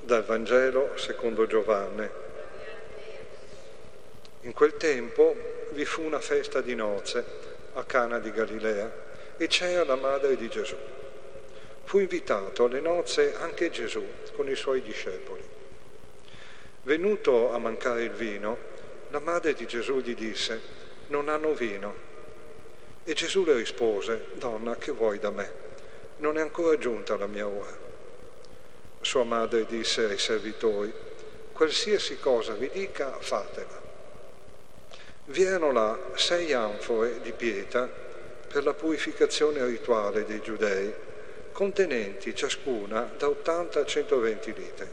Dal Vangelo secondo Giovanni. In quel tempo vi fu una festa di nozze a Cana di Galilea e c'era la madre di Gesù. Fu invitato alle nozze anche Gesù con i suoi discepoli. Venuto a mancare il vino, la madre di Gesù gli disse: «Non hanno vino». E Gesù le rispose: «Donna, che vuoi da me? Non è ancora giunta la mia ora». Sua madre disse ai servitori: «Qualsiasi cosa vi dica, fatela». Vi erano là 6 anfore di pietra per la purificazione rituale dei giudei, contenenti ciascuna da 80 a 120 litri.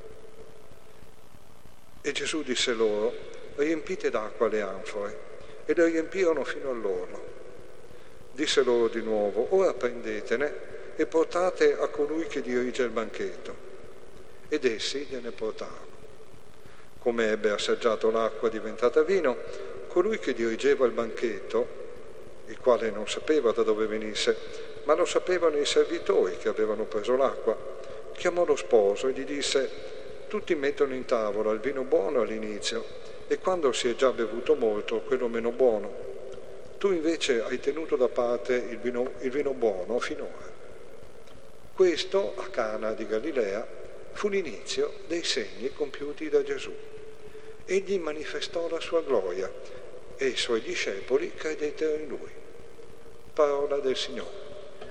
E Gesù disse loro: «Riempite d'acqua le anfore», e le riempirono fino all'orlo. Disse loro di nuovo: «Ora prendetene e portate a colui che dirige il banchetto». Ed essi gliene portarono. Come ebbe assaggiato l'acqua diventata vino, colui che dirigeva il banchetto, il quale non sapeva da dove venisse, ma lo sapevano i servitori che avevano preso l'acqua, chiamò lo sposo e gli disse: «Tutti mettono in tavola il vino buono all'inizio e quando si è già bevuto molto, quello meno buono. Tu invece hai tenuto da parte il vino buono finora». Questo, a Cana di Galilea, fu l'inizio dei segni compiuti da Gesù. Egli manifestò la sua gloria e i suoi discepoli credettero in lui. Parola del Signore.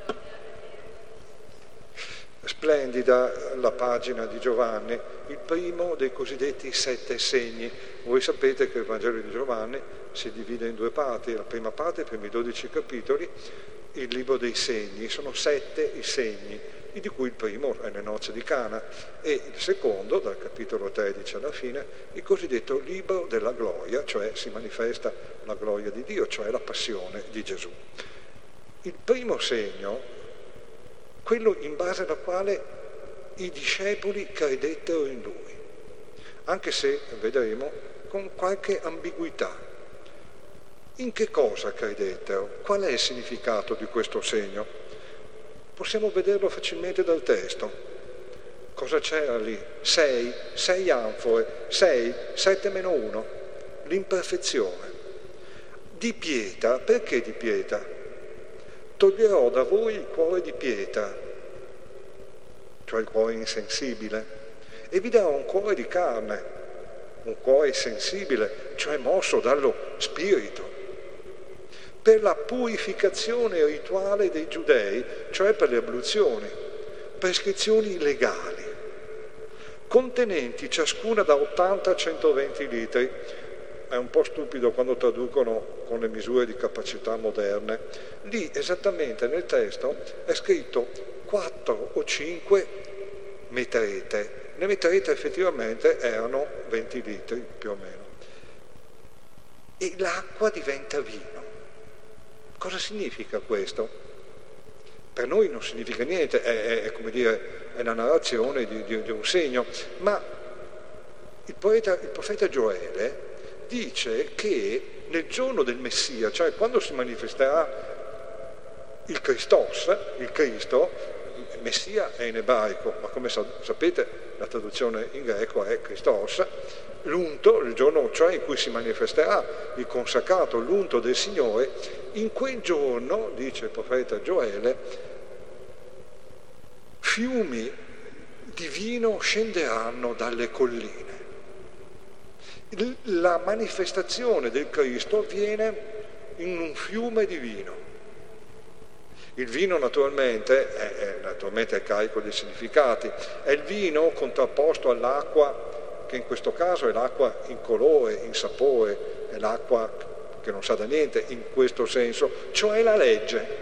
Splendida la pagina di Giovanni, il primo dei cosiddetti 7 segni. Voi sapete che il Vangelo di Giovanni si divide in 2 parti. La prima parte, i primi 12 capitoli, il libro dei segni. Sono 7 i segni, di cui il primo è le nozze di Cana e il secondo, dal capitolo 13 alla fine, il cosiddetto libro della gloria, cioè si manifesta la gloria di Dio, cioè la passione di Gesù. Il primo segno, quello in base al quale i discepoli credettero in lui, anche se, vedremo, con qualche ambiguità. In che cosa credettero? Qual è il significato di questo segno? Possiamo vederlo facilmente dal testo. Cosa c'era lì? 6 anfore, 6, 7 meno 1, l'imperfezione. Di pietra, perché di pietra? Toglierò da voi il cuore di pietra, cioè il cuore insensibile, e vi darò un cuore di carne, un cuore sensibile, cioè mosso dallo spirito, per la purificazione rituale dei giudei, cioè per le abluzioni, prescrizioni legali, contenenti ciascuna da 80 a 120 litri. È un po' stupido quando traducono con le misure di capacità moderne. Lì esattamente nel testo è scritto 4 o 5 metrete. Le metrete effettivamente erano 20 litri più o meno. E l'acqua diventa vino. Cosa significa questo? Per noi non significa niente, è come dire, è la narrazione di un segno, ma il profeta Gioele dice che nel giorno del Messia, cioè quando si manifesterà il Christos, il Cristo, il Messia è in ebraico, ma come sapete la traduzione in greco è Christos, l'unto, il giorno cioè in cui si manifesterà il consacrato, l'unto del Signore, in quel giorno, dice il profeta Gioele, fiumi di vino scenderanno dalle colline. La manifestazione del Cristo avviene in un fiume di vino. Il vino naturalmente è carico di significati, è il vino contrapposto all'acqua, che in questo caso è l'acqua in colore, in sapore, è l'acqua che non sa da niente in questo senso, cioè la legge.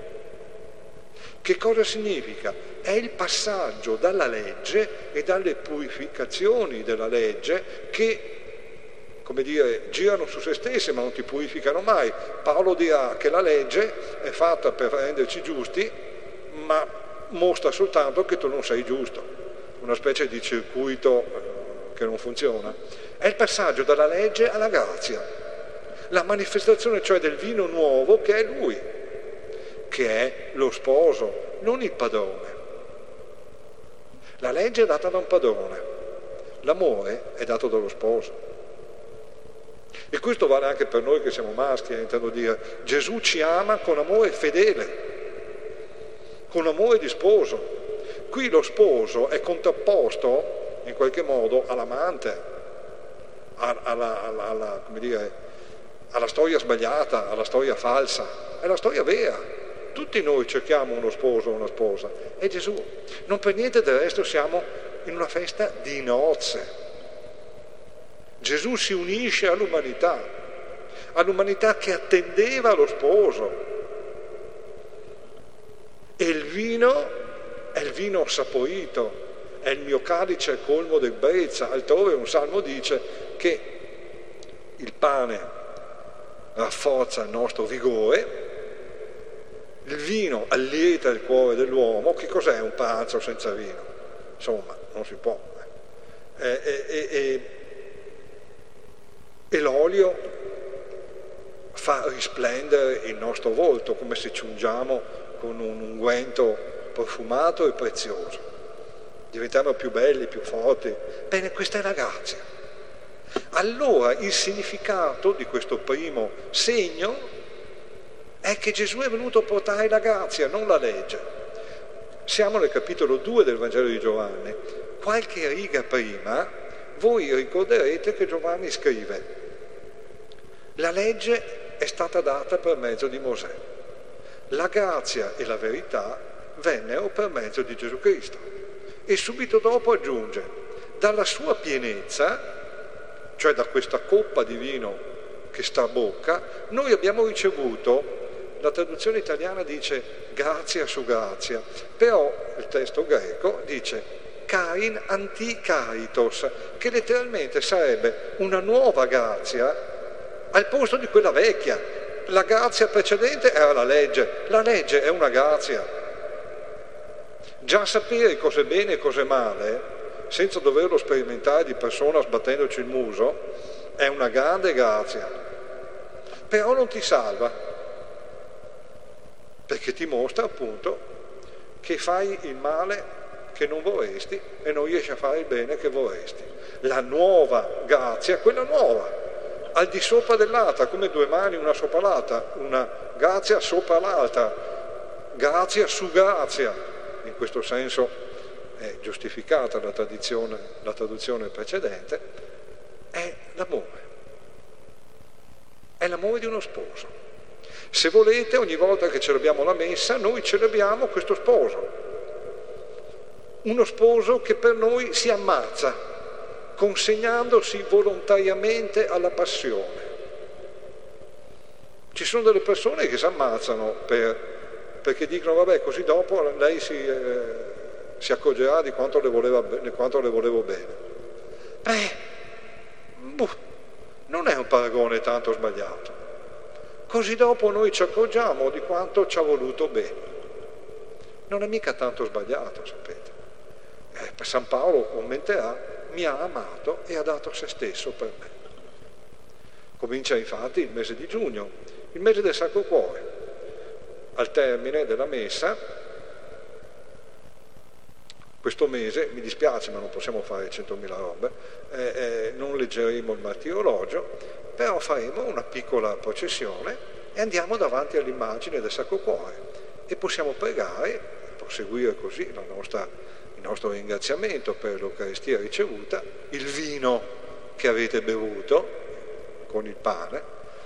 Che cosa significa? È il passaggio dalla legge e dalle purificazioni della legge che, come dire, girano su se stesse ma non ti purificano mai. Paolo dirà che la legge è fatta per renderci giusti, ma mostra soltanto che tu non sei giusto, una specie di circuito che non funziona. È il passaggio dalla legge alla grazia, la manifestazione cioè del vino nuovo che è lui, che è lo sposo, non il padrone. La legge è data da un padrone, l'amore è dato dallo sposo. E questo vale anche per noi che siamo maschi, intendo dire. Gesù ci ama con amore fedele, con amore di sposo. Qui lo sposo è contrapposto in qualche modo all'amante, come dire, alla storia sbagliata, alla storia falsa. È la storia vera. Tutti noi cerchiamo uno sposo o una sposa. È Gesù. Non per niente del resto siamo in una festa di nozze. Gesù si unisce all'umanità che attendeva lo sposo. E il vino è il vino saporito, è il mio calice colmo d'ebbrezza. Altrove un salmo dice che il pane rafforza il nostro vigore, il vino allieta il cuore dell'uomo. Che cos'è un pranzo senza vino? Insomma, non si può. E l'olio fa risplendere il nostro volto, come se ci ungiamo con un unguento profumato e prezioso. Diventiamo più belli, più forti. Bene, questa è la grazia. Allora il significato di questo primo segno è che Gesù è venuto a portare la grazia, non la legge. Siamo nel capitolo 2 del Vangelo di Giovanni. Qualche riga prima voi ricorderete che Giovanni scrive: la legge è stata data per mezzo di Mosè, la grazia e la verità vennero per mezzo di Gesù Cristo. E subito dopo aggiunge: dalla sua pienezza, cioè da questa coppa di vino che sta a bocca, noi abbiamo ricevuto, la traduzione italiana dice grazia su grazia, però il testo greco dice Kain antikaritos, che letteralmente sarebbe una nuova grazia al posto di quella vecchia. La grazia precedente era la legge è una grazia. Già sapere cos'è bene e cos'è male, senza doverlo sperimentare di persona sbattendoci il muso, è una grande grazia. Però non ti salva, perché ti mostra appunto che fai il male che non vorresti e non riesci a fare il bene che vorresti. La nuova grazia, quella nuova, al di sopra dell'altra, come due mani una sopra l'altra, una grazia sopra l'altra, grazia su grazia. In questo senso è giustificata la traduzione precedente, è l'amore. È l'amore di uno sposo. Se volete, ogni volta che celebriamo la messa, noi celebriamo questo sposo. Uno sposo che per noi si ammazza, consegnandosi volontariamente alla passione. Ci sono delle persone che si ammazzano perché dicono vabbè, così dopo lei si accorgerà di quanto le volevo bene. Non è un paragone tanto sbagliato. Così dopo noi ci accorgiamo di quanto ci ha voluto bene. Non è mica tanto sbagliato, sapete. San Paolo commenterà: mi ha amato e ha dato se stesso per me. Comincia infatti il mese di giugno, il mese del Sacro Cuore. Al termine della messa, questo mese, mi dispiace ma non possiamo fare 100.000 robe, non leggeremo il martirologio, però faremo una piccola processione e andiamo davanti all'immagine del Sacro Cuore e possiamo pregare, proseguire così il nostro ringraziamento per l'Eucaristia ricevuta, il vino che avete bevuto con il pane,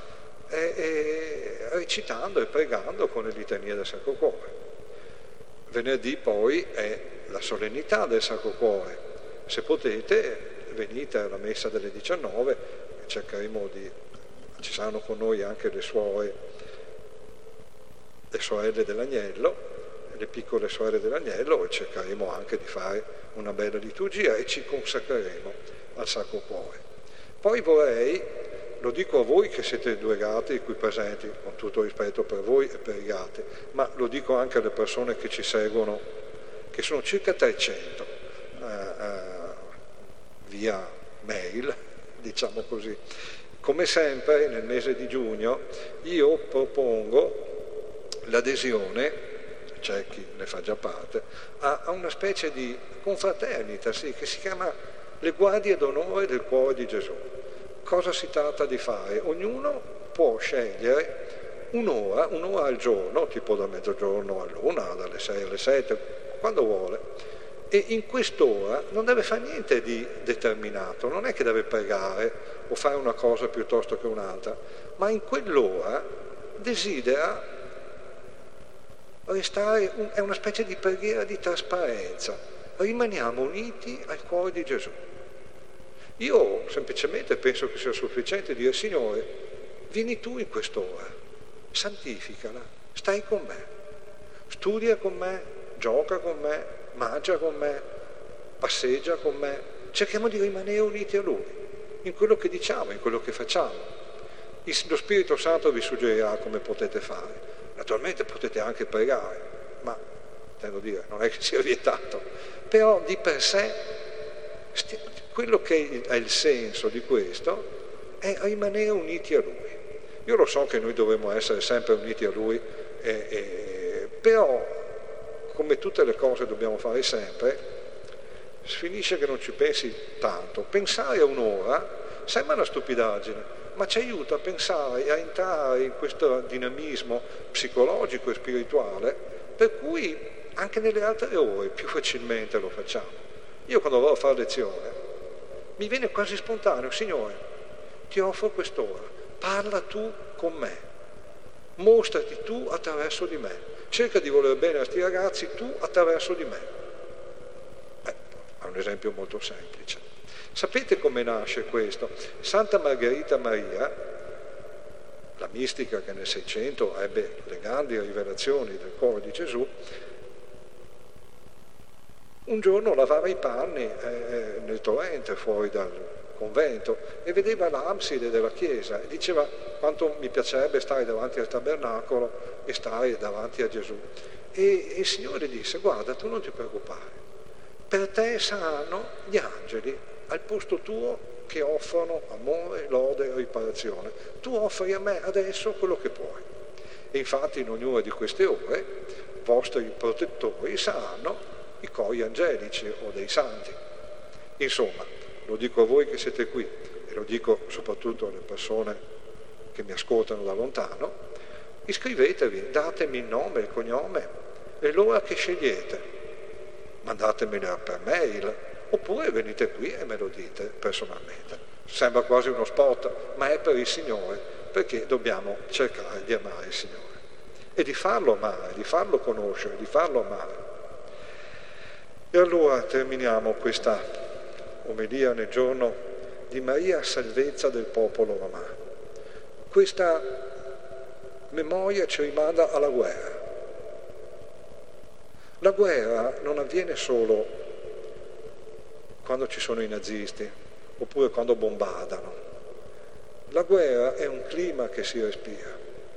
e recitando e pregando con le litanie del Sacro Cuore. Venerdì poi è la solennità del Sacro Cuore. Se potete, venite alla messa delle 19, cercheremo ci saranno con noi anche le sorelle dell'Agnello, le piccole sorelle dell'Agnello, e cercheremo anche di fare una bella liturgia e ci consacreremo al Sacro Cuore. Poi vorrei, lo dico a voi che siete due gatti qui presenti, con tutto rispetto per voi e per i gatti, ma lo dico anche alle persone che ci seguono, che sono circa 300 via mail, diciamo così. Come sempre nel mese di giugno io propongo l'adesione c'è chi ne fa già parte, a una specie di confraternita, sì, che si chiama le guardie d'onore del cuore di Gesù. Cosa si tratta di fare? Ognuno può scegliere un'ora al giorno, tipo da mezzogiorno all'una, dalle 6 alle 7, quando vuole, e in quest'ora non deve fare niente di determinato, non è che deve pregare o fare una cosa piuttosto che un'altra, ma in quell'ora desidera restare, è una specie di preghiera di trasparenza, rimaniamo uniti al cuore di Gesù. Io semplicemente penso che sia sufficiente dire: Signore, vieni tu in quest'ora, santificala, stai con me, studia con me, gioca con me, mangia con me, passeggia con me, cerchiamo di rimanere uniti a Lui, in quello che diciamo, in quello che facciamo. Lo Spirito Santo vi suggerirà come potete fare. Naturalmente potete anche pregare, ma intendo dire, non è che sia vietato, però di per sé quello che è il senso di questo è rimanere uniti a Lui. Io lo so che noi dovremmo essere sempre uniti a Lui, però come tutte le cose dobbiamo fare sempre, finisce che non ci pensi tanto. Pensare a un'ora sembra una stupidaggine, ma ci aiuta a pensare e a entrare in questo dinamismo psicologico e spirituale, per cui anche nelle altre ore più facilmente lo facciamo. Io quando vado a fare lezione mi viene quasi spontaneo: Signore, ti offro quest'ora, parla tu con me, mostrati tu attraverso di me, cerca di voler bene a questi ragazzi tu attraverso di me. È un esempio molto semplice. Sapete come nasce questo? Santa Margherita Maria, la mistica che nel 600 ebbe le grandi rivelazioni del cuore di Gesù, un giorno lavava i panni nel torrente fuori dal convento e vedeva l'abside della chiesa e diceva: quanto mi piacerebbe stare davanti al tabernacolo e stare davanti a Gesù. E il Signore disse: guarda, tu non ti preoccupare, per te saranno gli angeli al posto tuo che offrono amore, lode e riparazione. Tu offri a me adesso quello che puoi. E infatti in ognuna di queste ore vostri protettori saranno i cori angelici o dei santi. Insomma, lo dico a voi che siete qui e lo dico soprattutto alle persone che mi ascoltano da lontano: iscrivetevi, datemi il nome, il cognome e l'ora che scegliete, mandatemela per mail oppure venite qui e me lo dite personalmente. Sembra quasi uno spot, ma è per il Signore, perché dobbiamo cercare di amare il Signore e di farlo amare, di farlo conoscere, di farlo amare. E allora terminiamo questa omelia nel giorno di Maria, salvezza del popolo romano. Questa memoria ci rimanda alla guerra. La guerra non avviene solo quando ci sono i nazisti oppure quando bombardano. La guerra è un clima che si respira.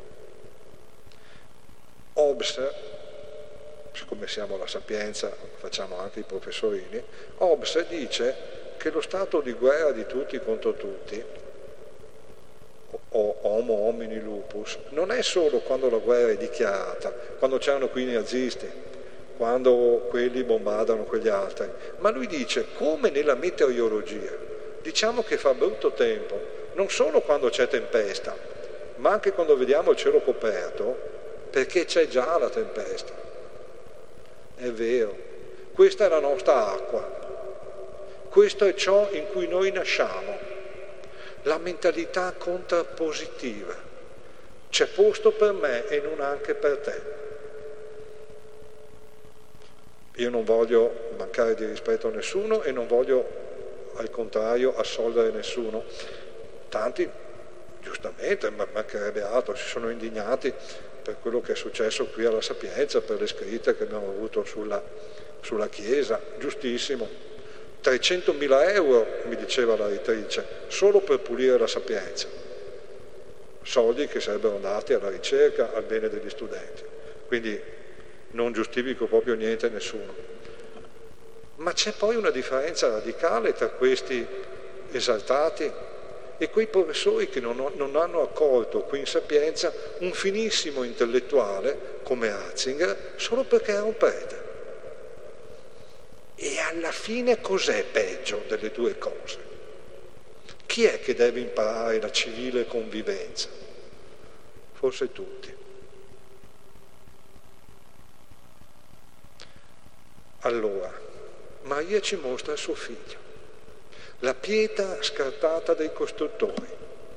Hobbes, siccome siamo alla Sapienza, facciamo anche i professorini, Hobbes dice che lo stato di guerra di tutti contro tutti, o homo homini lupus, non è solo quando la guerra è dichiarata, quando c'erano qui i nazisti, quando quelli bombardano quegli altri, ma lui dice come nella meteorologia, diciamo che fa brutto tempo, non solo quando c'è tempesta, ma anche quando vediamo il cielo coperto, perché c'è già la tempesta. È vero, questa è la nostra acqua, questo è ciò in cui noi nasciamo, la mentalità contrappositiva. C'è posto per me e non anche per te. Io non voglio mancare di rispetto a nessuno e non voglio, al contrario, assolvere nessuno. Tanti, giustamente, ma mancherebbe altro, si sono indignati per quello che è successo qui alla Sapienza, per le scritte che abbiamo avuto sulla Chiesa, giustissimo. 300.000 euro, mi diceva la rettrice, solo per pulire la Sapienza. Soldi che sarebbero andati alla ricerca, al bene degli studenti. Quindi non giustifico proprio niente a nessuno. Ma c'è poi una differenza radicale tra questi esaltati e quei professori che non hanno accolto qui in Sapienza un finissimo intellettuale come Ratzinger solo perché era un prete. E alla fine cos'è peggio delle due cose? Chi è che deve imparare la civile convivenza? Forse tutti. Allora, Maria ci mostra suo figlio, la pietra scartata dai costruttori,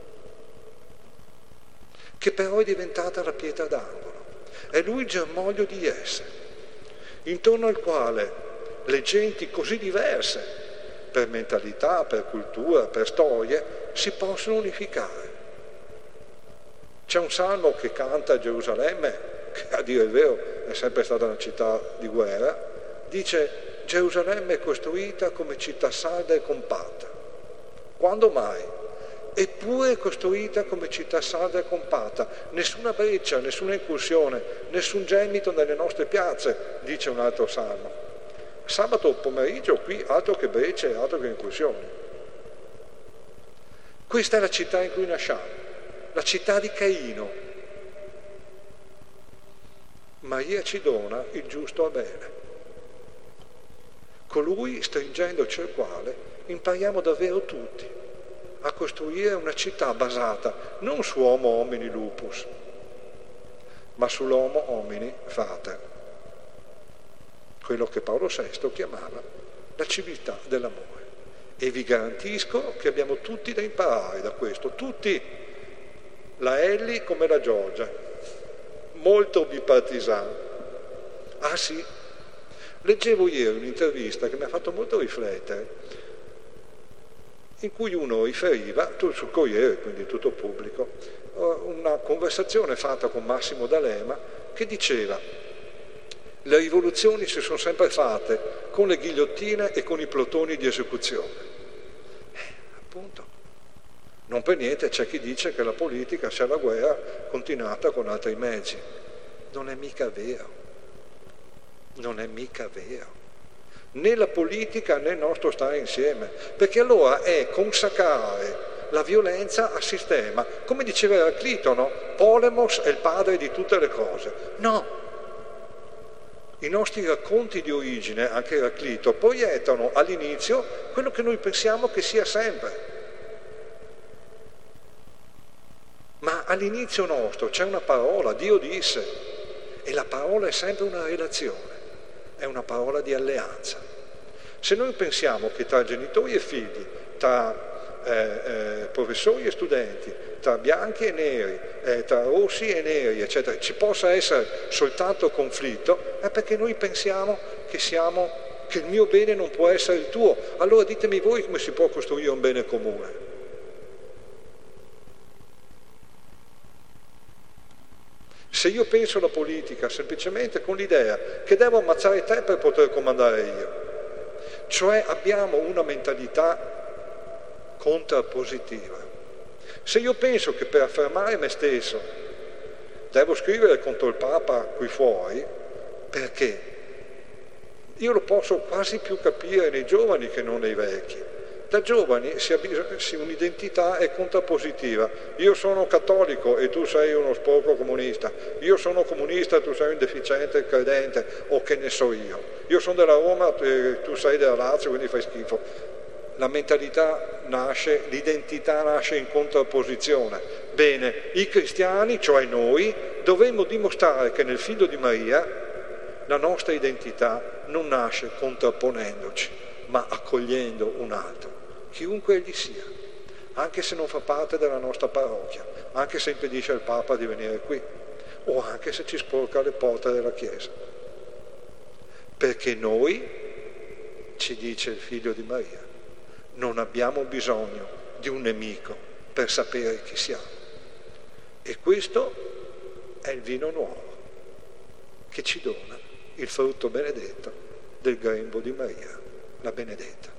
che però è diventata la pietra d'angolo. È lui il germoglio di Jesse, intorno al quale le genti così diverse, per mentalità, per cultura, per storie, si possono unificare. C'è un salmo che canta a Gerusalemme, che a dire il vero è sempre stata una città di guerra, dice: Gerusalemme è costruita come città salda e compatta. Quando mai? Eppure è costruita come città salda e compatta. Nessuna breccia, nessuna incursione, nessun gemito nelle nostre piazze, dice un altro salmo. Sabato pomeriggio qui altro che brecce, altro che incursioni. Questa è la città in cui nasciamo, la città di Caino. Maria ci dona il giusto Abele, colui stringendoci al quale impariamo davvero tutti a costruire una città basata non su homo homini lupus, ma sull'homo homini frater, quello che Paolo VI chiamava la civiltà dell'amore. E vi garantisco che abbiamo tutti da imparare da questo, tutti, la Elli come la Giorgia, molto bipartisana. Ah sì, leggevo ieri un'intervista che mi ha fatto molto riflettere, in cui uno riferiva, sul Corriere, quindi tutto pubblico, una conversazione fatta con Massimo D'Alema che diceva: le rivoluzioni si sono sempre fatte con le ghigliottine e con i plotoni di esecuzione. Appunto. Non per niente c'è chi dice che la politica sia la guerra continuata con altri mezzi. Non è mica vero. Non è mica vero. Né la polica né il nostro stare insieme, perché allora è consacrare la violenza a sistema, come diceva Eraclito, no? Polemos è il padre di tutte le cose. No, i nostri racconti di origine, anche Eraclito, proiettano all'inizio quello che noi pensiamo che sia sempre, ma all'inizio nostro c'è una parola, Dio disse, e la parola è sempre una relazione, è una parola di alleanza. Se noi pensiamo che tra genitori e figli, tra professori e studenti, tra bianchi e neri, tra rossi e neri, eccetera, ci possa essere soltanto conflitto, è perché noi pensiamo che il mio bene non può essere il tuo. Allora ditemi voi come si può costruire un bene comune. Se io penso alla politica semplicemente con l'idea che devo ammazzare te per poter comandare io, cioè abbiamo una mentalità contrappositiva. Se io penso che per affermare me stesso devo scrivere contro il Papa qui fuori, perché? Io lo posso quasi più capire nei giovani che non nei vecchi. Da giovani un'identità è contrappositiva. Io sono cattolico e tu sei uno sporco comunista. Io sono comunista e tu sei un deficiente credente, o che ne so io. Io sono della Roma e tu sei della Lazio, quindi fai schifo. La mentalità nasce, l'identità nasce in contrapposizione. Bene, i cristiani, cioè noi, dovremmo dimostrare che nel figlio di Maria la nostra identità non nasce contrapponendoci, ma accogliendo un altro, chiunque egli sia, anche se non fa parte della nostra parrocchia, anche se impedisce al Papa di venire qui, o anche se ci sporca le porte della Chiesa. Perché noi, ci dice il figlio di Maria, non abbiamo bisogno di un nemico per sapere chi siamo. E questo è il vino nuovo che ci dona il frutto benedetto del grembo di Maria, la benedetta.